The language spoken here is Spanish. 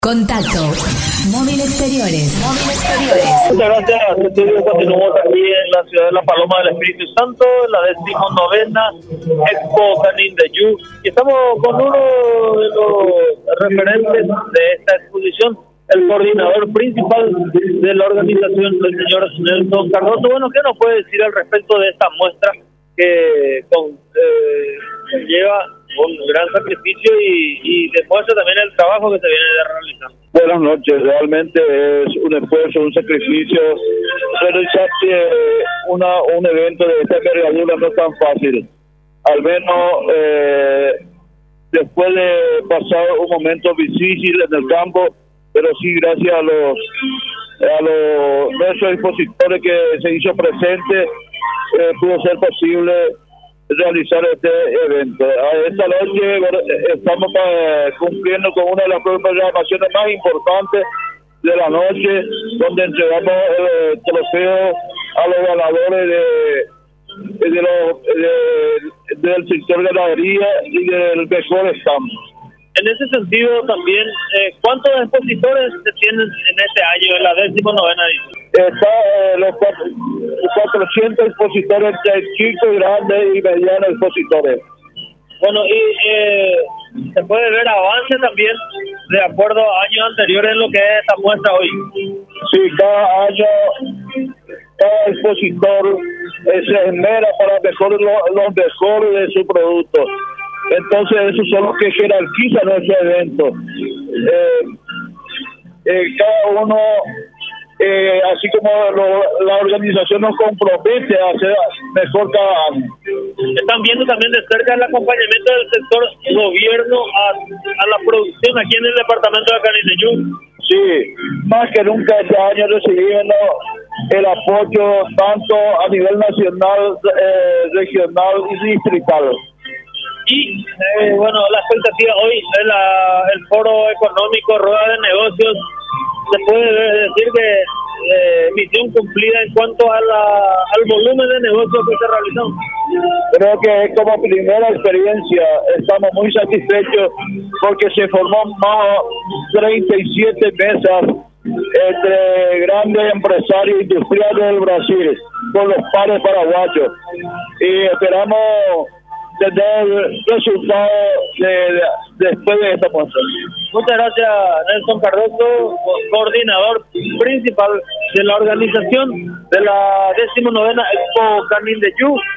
Contacto. Móvil Exteriores. Muchas gracias. Continuamos aquí en la ciudad de La Paloma del Espíritu Santo, en la 19ª Expo Canin de Yu. Y estamos con uno de los referentes de esta exposición, el coordinador principal de la organización, el señor Nelson Cardoso. Bueno, ¿qué nos puede decir al respecto de esta muestra que lleva un gran sacrificio y demuestra también el trabajo que se viene realizando? Buenas noches, realmente es un esfuerzo, un sacrificio. Realizar un evento de esta envergadura no es tan fácil. Al menos después de pasar un momento difícil en el campo, pero sí gracias a los nuestros expositores que se hizo presente, pudo ser posible realizar este evento. Esta noche estamos cumpliendo con una de las programaciones más importantes de la noche, donde entregamos el trofeo a los ganadores del sector ganadería y del mejor stand. En ese sentido también, ¿cuántos expositores se tienen en este año, en la 19ª edición? Está los 400 expositores entre chicos, grandes y medianos expositores. Bueno, y se puede ver avance también de acuerdo a años anteriores en lo que es esta muestra hoy. Sí, cada año, cada expositor se esmera para mejorar los mejores de su producto. Entonces, esos son los que jerarquizan nuestro evento. Cada uno, así como la organización nos compromete a hacer mejor cada año. Están viendo también de cerca el acompañamiento del sector gobierno a la producción aquí en el departamento de Canin de Yu. Sí, más que nunca este año recibimos el apoyo tanto a nivel nacional, regional y distrital. Y bueno, la expectativa hoy es el foro económico, rueda de negocios. Se puede decir que misión cumplida en cuanto al volumen de negocios que se realizó. Creo que como primera experiencia estamos muy satisfechos porque se formó más 37 mesas entre grandes empresarios industriales del Brasil con los pares paraguayos y esperamos tener resultados después de esta muestra. Muchas gracias, Nelson Cardoso, coordinador principal de la organización de la 19ª Expo Canin de Yu.